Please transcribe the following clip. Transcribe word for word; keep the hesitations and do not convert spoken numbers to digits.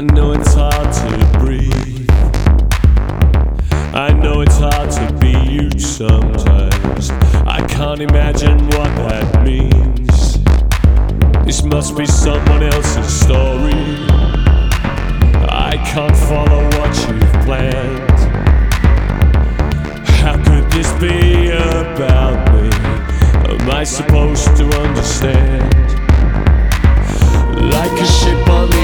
I know it's hard to breathe. I know it's hard to be you sometimes. I can't imagine what that means. This must be someone else's story. I can't follow what you've planned. How could this be about me? Am I supposed to understand? Like a ship on the